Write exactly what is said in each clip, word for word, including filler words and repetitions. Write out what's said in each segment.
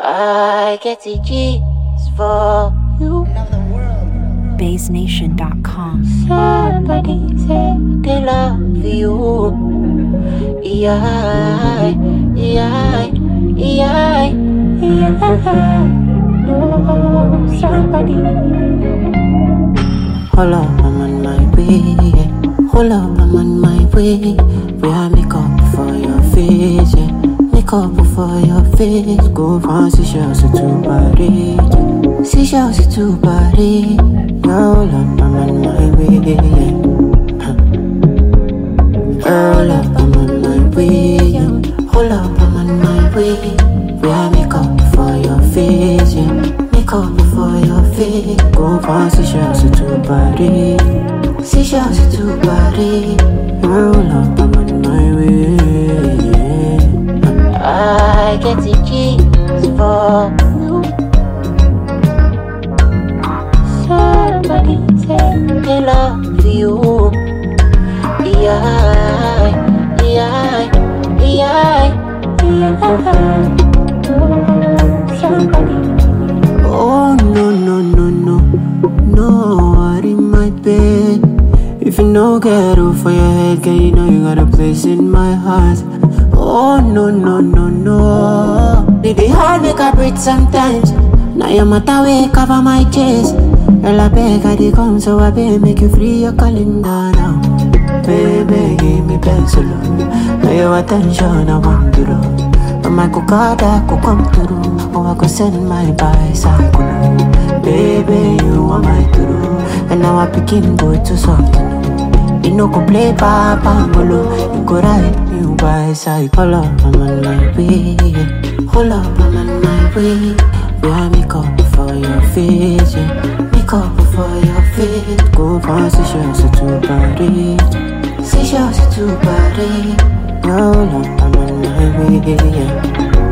I get the G's for you. Base Nation dot com. Somebody say they love you. Yeah, yeah, yeah, yeah. No, somebody. Hold up, I'm on my way. Hold up, I'm on my way. We have make up for your face, yeah. Make up for your face. Go from seashells to Paris. Seashells to Paris. Hold up, I'm on my way, yeah. Hold up, I'm on my way, yeah. Hold up, I'm on my way. We have make up for your face, yeah. Make up for your face. Go from seashells to Paris. Seashells to Paris. Roll up, I'm on my way. I get the G's for you. Somebody say they love you. Yeah, yeah, yeah, yeah. Somebody. Oh no, no, no, no, no, what in my bed. If you no get over your head, girl, you know you got a place in my heart. Oh no, no, no, no. It be hard make I breathe sometimes. Now your matter way cover my chest. Girl, I beg I dey come, so I beg make you free your calendar now. Baby, give me pencil. Now your attention I want to do. My cocada could come through. Oh, I could send my bicycle. Baby, you are my true. And now I begin go to something. You know, go play papa bolo. You go ride you bicycle. Hold up, I'm on my way. Hold up, I'm on my way. We have make up for your face, yeah. Make up for your face. Go from seashells to Paris. Seashells to Paris. Roll up, I'm on my way, yeah.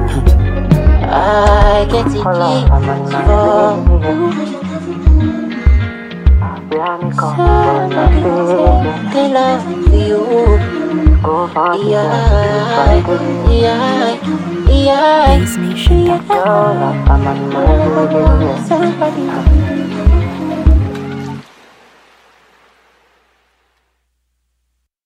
I get the G's for you. Somebody say they love you. Yeah, yeah, yeah. Base Nation dot com. Somebody.